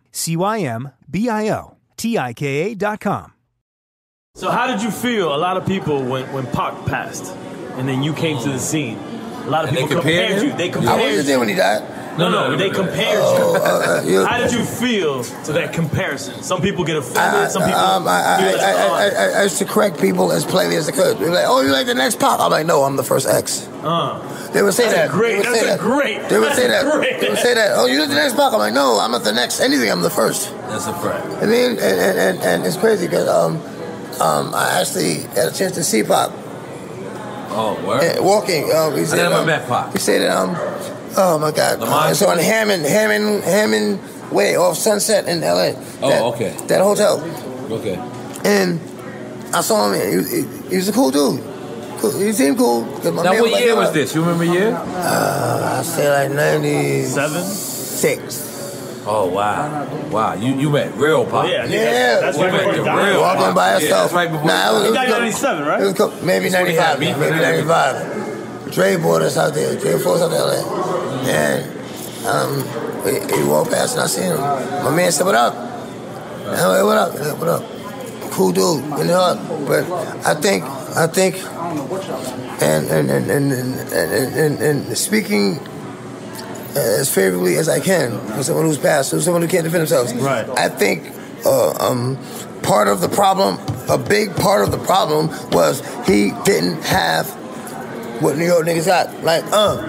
Symbiotika.com. So how did you feel? A lot of people when Pac passed, and then you came to the scene. A lot of people compared you. They compared I wasn't there when he died. No, they compared you. How did you feel to that comparison? Some people get offended. Some people. I used to correct people as plainly as I could. They were like, "Oh, you like the next Pac?" I'm like, "No, I'm the first X." They would say that. Great. That's great. They would say that. They would say that. "Oh, you like the next Pac?" I'm like, "No, I'm not the next anything. I'm the first." That's a fact. I mean, and it's crazy because I actually had a chance to see Pac. Oh, word? Walking. He said, I never met Pac. He said that. Oh my God! It's on Hammond Way off Sunset in L.A. Okay. That hotel. Okay. And I saw him. He was a cool dude. Cool. He seemed cool. Now, what year was this? You remember year? I say like 96. Oh wow! You met real Pac. Yeah. That's You right met before the he died. real Walking Pac. by Yeah, himself. that's right before. He died in 97, right? It was maybe 95. beef Maybe and 95. Dre brought us out there. Dre flew us out to LA. And he walked past and I seen him. My man said, "What up?" And I'm like, "What up?" He said, "What up?" Cool dude in the heart. But I think and speaking as favorably as I can for someone who's passed, for someone who can't defend themselves. Right. I think part of the problem, a big part of the problem was he didn't have what New York niggas got. Like,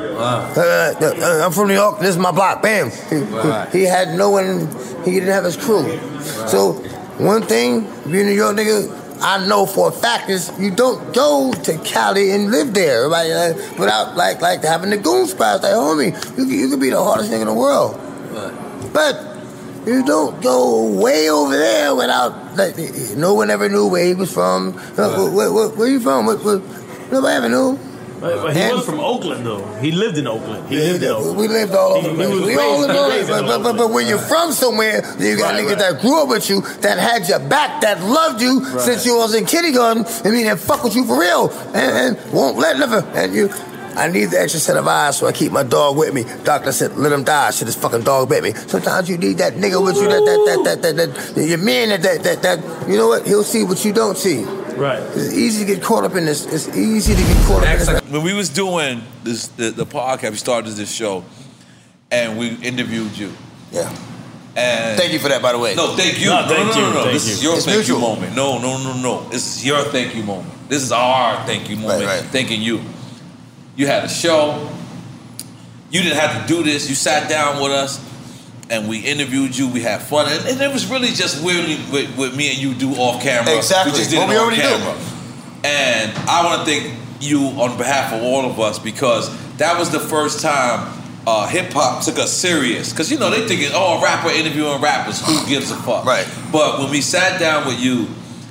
I'm from New York, this is my block, bam. He had no one, he didn't have his crew. So one thing, being a New York nigga, I know for a fact is you don't go to Cali and live there, right? Without like having the goon spots. Like, homie, you could be the hardest nigga in the world, but you don't go way over there without like no one ever knew where he was from. Where you from? Nobody ever knew. But he was from Oakland, though. He lived in Oakland. We lived all over. We all lived all over. But when you're from somewhere, you got niggas that grew up with you, that had your back, that loved you since you was in kindergarten. I mean, that fuck with you for real, and won't let nothing. And I need the extra set of eyes, so I keep my dog with me. Doctor said, "Let him die." Shit, this fucking dog bit me. Sometimes you need that nigga with you, that your man, that you know what? He'll see what you don't see. Right. It's easy to get caught up in this. It's easy to get caught up in this. When we was doing this, the podcast, we started this show, and we interviewed you. Yeah. And thank you for that, by the way. No, thank you. No, thank you. This is your It's thank mutual. you moment. No. This is your thank you moment. This is our thank you moment. Right. Thanking you. You had a show. You didn't have to do this. You sat down with us, and we interviewed you. We had fun, and it was really just weirdly what me and you do off camera. Exactly. We just did What it we on already do. camera. And I want to thank you on behalf of all of us because that was the first time hip hop took us serious. Because you know they thinking, oh, a rapper interviewing rappers, who gives a fuck? Right. But when we sat down with you,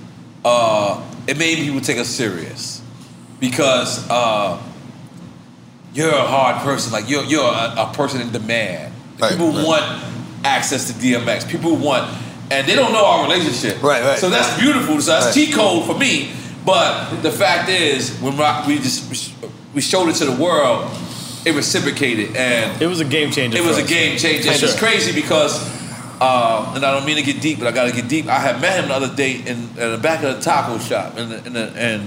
it made people take us serious because you're a hard person. Like you're a person in demand. People want access to DMX. People want, and they don't know our relationship. Right. So that's beautiful. So that's cheat code for me. But the fact is, when we showed it to the world, it reciprocated, and it was a game changer. It was a game changer. And it's crazy because, and I don't mean to get deep, but I got to get deep. I had met him the other day in the back of the taco shop, and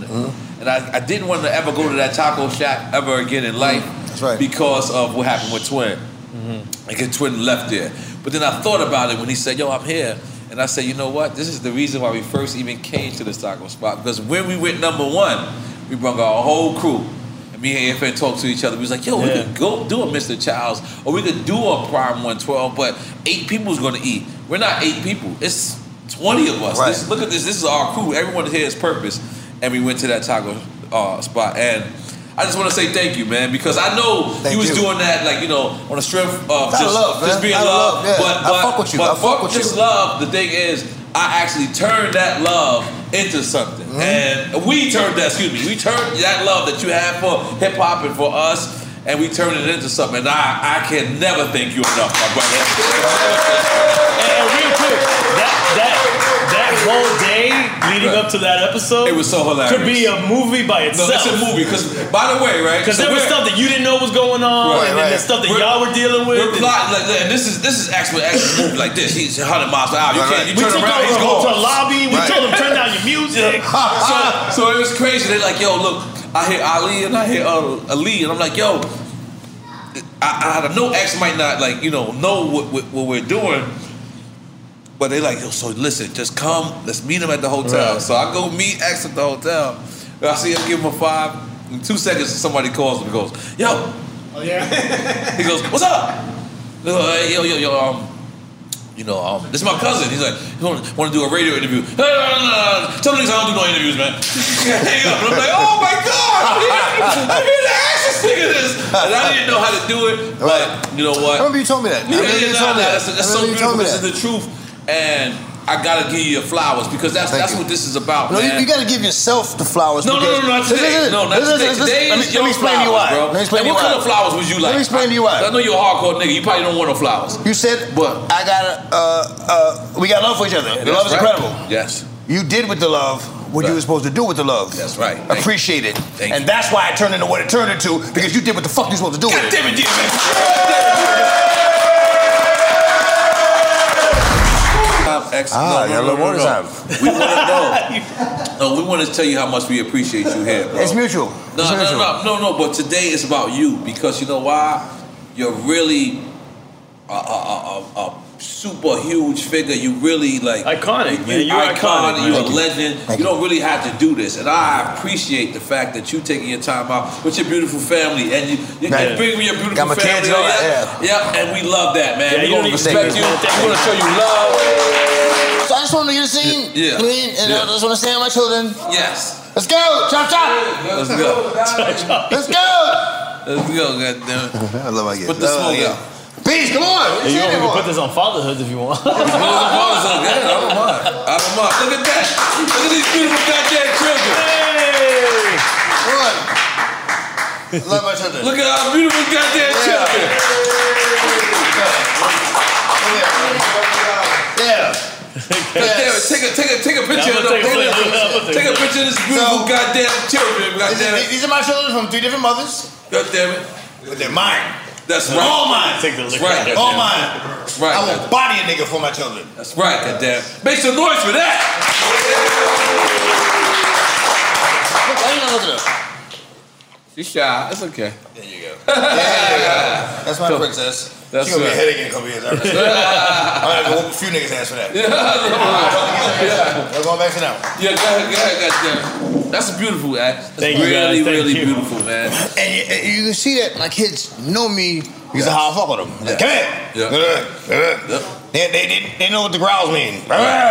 I didn't want to ever go to that taco shack ever again in life. That's right. Because of what happened with Twin. Like Twin left there. But then I thought about it when he said, "Yo, I'm here." And I said, you know what? This is the reason why we first even came to this taco spot. Because when we went #1, we brought our whole crew. And me and AFN talked to each other. We was like, yo, we could go do a Mr. Childs, or we could do a Prime 112, but 8 people's going to eat. We're not 8 people. It's 20 of us. Right. Look at this. This is our crew. Everyone here is purpose. And we went to that taco spot. And I just want to say thank you, man, because I know you was doing that, like, you know, on the strength of just being loved. Yeah. But I fuck with you. But fuck just love. The thing is, I actually turned that love into something, and we turned that love that you had for hip hop and for us, and we turned it into something. And I can never thank you enough, my brother. And real quick, that whole day leading up to that episode. It was so hilarious. Could be a movie by itself. No, it's a movie. Because, by the way, right? Because there was stuff that you didn't know was going on, and then there's stuff that y'all were dealing with. We're plotting, and this is actually a movie like this. He's 100 miles per hour. You can't. You turn around. He's going to the lobby. We told him turn down your music. So it was crazy. They're like, yo, look, I hear Ali and I hear Ali, and I'm like, yo, I know X might not know what we're doing. But they like, yo, so listen, just come, let's meet him at the hotel. Right. So I go meet X at the hotel. I see him, give him a 5. In 2 seconds, somebody calls him and goes, yo. Oh, yeah? He goes, what's up? Yo, this is my cousin. He's like, you want to do a radio interview? Tell me I don't do no interviews, man. Hang up. And I'm like, oh my God, I'm here to ask this nigga this. And I didn't know how to do it, but you know what? I remember you told me that. That's so beautiful. This is the truth. And I gotta give you your flowers because that's what this is about, no, man. you gotta give yourself the flowers. No, not today. No, not today. Today is your flowers, bro. Let me explain to you why. What color flowers would you like? Let me explain to you why. I know you're a hardcore nigga. You probably don't want no flowers. You said, but I gotta. We got love for each other. The love is incredible. Yes. You did with the love what you were supposed to do with the love. That's right. Appreciate it. And that's why it turned into what it turned into because you did what the fuck you were supposed to do with it. God damn it, man. We want to tell you how much we appreciate you here, bro. It's mutual. No. But today is about you because you know why? You're really a super huge figure. You really iconic, man. You're iconic. You're a legend. You don't really have to do this, and I appreciate the fact that you taking your time out with your beautiful family and you bring your beautiful family. Kids, yeah, and we love that, man. Yeah, we gonna respect you. We're gonna show you love. So I just want to get a scene clean, and I just want to stay on my children. Yes. Let's go, chop chop. Let's go. Let's go. Let's go, goddammit. I love my kids. Put the smoke out. Peace, come on. You can put this on fatherhood if you want. I don't mind. Look at that. Look at these beautiful goddamn children. Hey. What? Love my children. Look at our beautiful goddamn children. Yeah. Goddammit, take a picture of them. Take a picture of this beautiful goddamn children. These are my children from 3 different mothers. Goddammit. But they're mine. That's right. All mine. That's right. All mine. That's right. I will body a nigga for my children. That's right, goddamn. Make some noise for that. Look, I ain't gonna look at her. She's shy. It's okay. There you go. Yeah. That's my princess. She's gonna be a headache in a couple years. I'm gonna have to whoop a few niggas' ass for that. We're going back to now. Yeah, go ahead, goddamn. That's a beautiful act. That's really beautiful, man. And you can see that my kids know me because of how I fuck with them. Like, come here. They know what the growls mean.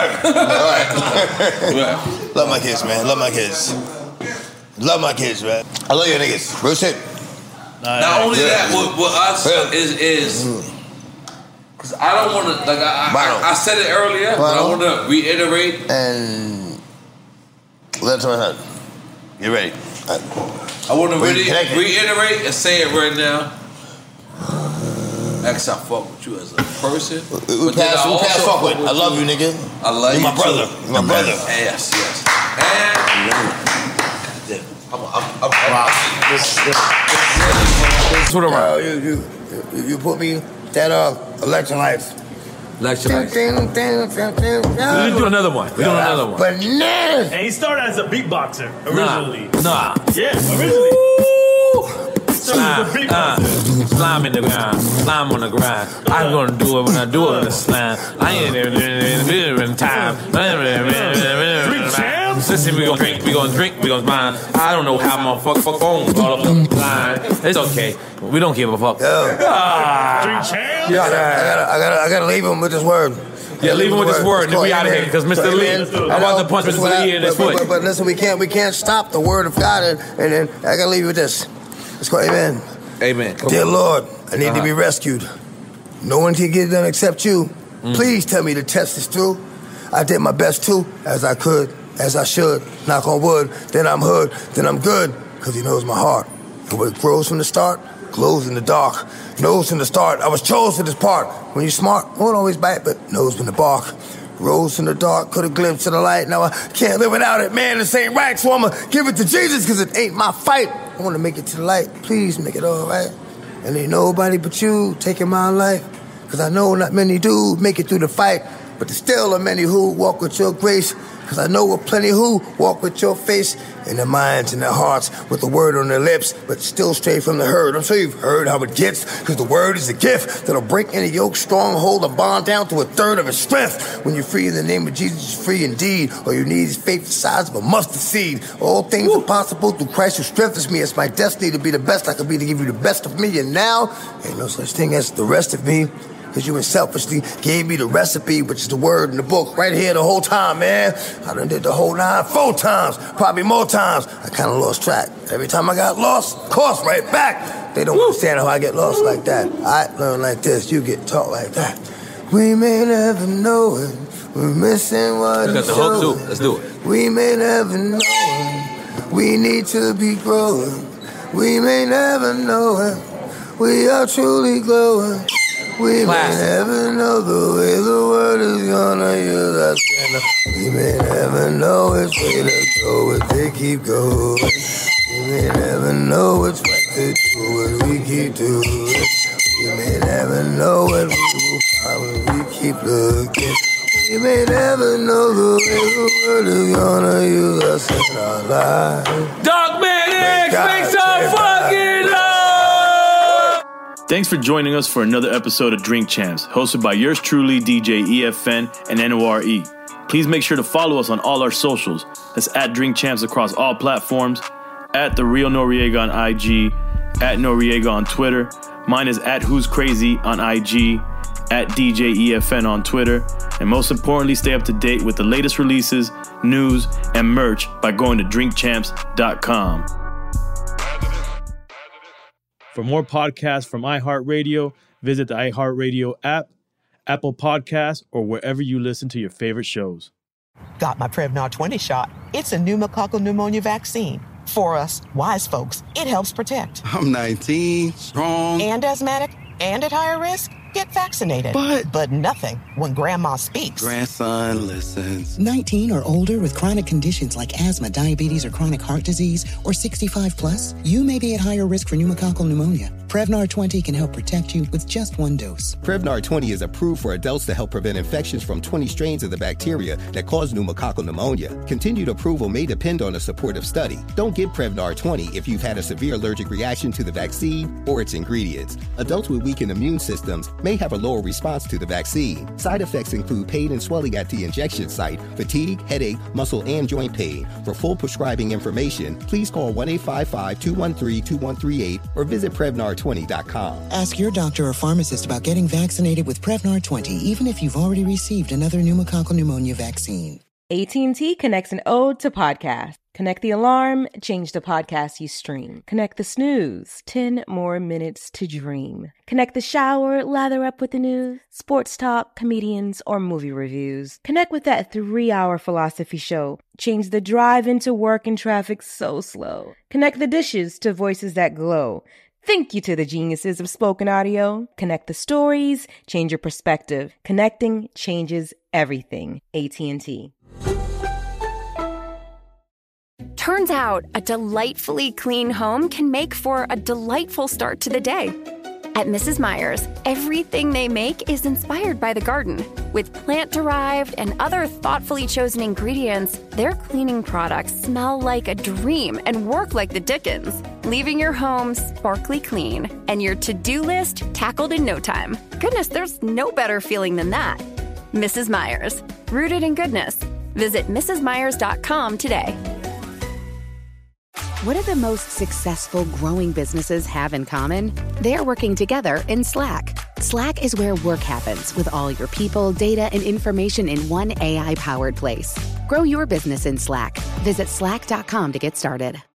Love my kids, man. Love my kids. Love my kids, man. I love you niggas. Real shit. Not only that, with us is because I don't want to I said it earlier, but I want to reiterate and let's go. You ready? I want to reiterate and say it right now. X, I fuck with you as a person. We pass fuck with. I love you, nigga. I love you. You're my brother. You're my brother. Yes. You put me that electrolytes. Electrolytes. We do another one. Bananas. And he started as a beatboxer originally. Nah. Yeah, originally. Slime in the ground, slime on the grind. I'm gonna do it when I do it in the slime. I ain't in time. Listen, we gonna drink, we gonna mind. I don't know how my fuck phones all up the line. It's okay, we don't give a fuck. I gotta leave him with this word. Yeah, leave him with this word, then we out of here because Mr. Lee, I'm about to punch Mr. Lee in his foot. But listen, we can't stop the word of God, and then I gotta leave you with this. Let's go, amen. Amen. Dear Lord, I need to be rescued. No one can get it done except you. Please tell me to test this through. I did my best too, as I could, as I should. Knock on wood, then I'm hood, then I'm good, because he knows my heart. And what grows from the start, glows in the dark. Knows from the start, I was chosen for this part. When you're smart, won't always bite, but knows when to bark. Rose in the dark, could have glimpsed of the light. Now I can't live without it, man. This ain't right, so I'ma give it to Jesus, cause it ain't my fight. I wanna make it to the light. Please make it all right. And ain't nobody but you taking my life. Cause I know not many do make it through the fight, but there's still a many who walk with your grace. Cause I know a plenty who walk with your face in their minds and their hearts with the word on their lips, but still straight from the herd. I'm sure you've heard how it gets, cause the word is a gift that'll break any yoke, stronghold, or bond down to a third of its strength. When you're free in the name of Jesus, you're free indeed. All you need is faith the size of a mustard seed. All things are possible through Christ who strengthens me. It's my destiny to be the best I can be, to give you the best of me. And now, ain't no such thing as the rest of me. Cause you unselfishly gave me the recipe, which is the word in the book right here the whole time, man. I done did the whole 9 4 times, probably more times. I kinda lost track. Every time I got lost, course right back. They don't understand how I get lost like that. I learn like this, you get taught like that. We may never know it, we're missing what got the hook too. Let's do it. We may never know it, we need to be growing. We may never know it, we are truly glowing. We may never know the way the world is gonna use us. We may never know which way to go if they keep going. We may never know which way to do what we keep doing. We may never know what we will find when we keep looking. We may never know the way the world is gonna use us in our lives. Dark Man X, make some fucking love! Thanks for joining us for another episode of Drink Champs, hosted by yours truly, DJ EFN and NORE. Please make sure to follow us on all our socials. That's at Drink Champs across all platforms, at The Real Noriega on IG, at Noriega on Twitter. Mine is at Who's Crazy on IG, at DJ EFN on Twitter. And most importantly, stay up to date with the latest releases, news, and merch by going to drinkchamps.com. For more podcasts from iHeartRadio, visit the iHeartRadio app, Apple Podcasts, or wherever you listen to your favorite shows. Got my Prevnar 20 shot. It's a pneumococcal pneumonia vaccine. For us, wise folks, it helps protect. I'm 19, strong. And asthmatic, and at higher risk. Get vaccinated. But nothing when grandma speaks. Grandson listens. 19 or older with chronic conditions like asthma, diabetes, or chronic heart disease, or 65 plus, you may be at higher risk for pneumococcal pneumonia. Prevnar 20 can help protect you with just one dose. Prevnar 20 is approved for adults to help prevent infections from 20 strains of the bacteria that cause pneumococcal pneumonia. Continued approval may depend on a supportive study. Don't get Prevnar 20 if you've had a severe allergic reaction to the vaccine or its ingredients. Adults with weakened immune systems may have a lower response to the vaccine. Side effects include pain and swelling at the injection site, fatigue, headache, muscle, and joint pain. For full prescribing information, please call 1-855-213-2138 or visit Prevnar20.com. Ask your doctor or pharmacist about getting vaccinated with Prevnar 20, even if you've already received another pneumococcal pneumonia vaccine. AT&T connects an ode to podcast. Connect the alarm, change the podcast you stream. Connect the snooze, 10 more minutes to dream. Connect the shower, lather up with the news, sports talk, comedians, or movie reviews. Connect with that 3-hour philosophy show. Change the drive into work and traffic so slow. Connect the dishes to voices that glow. Thank you to the geniuses of spoken audio. Connect the stories, change your perspective. Connecting changes everything. AT&T. Turns out a delightfully clean home can make for a delightful start to the day. At Mrs. Meyer's, everything they make is inspired by the garden. With plant-derived and other thoughtfully chosen ingredients, their cleaning products smell like a dream and work like the Dickens, leaving your home sparkly clean and your to-do list tackled in no time. Goodness, there's no better feeling than that. Mrs. Meyer's, rooted in goodness. Visit mrsmeyers.com today. What do the most successful growing businesses have in common? They're working together in Slack. Slack is where work happens with all your people, data, and information in one AI-powered place. Grow your business in Slack. Visit slack.com to get started.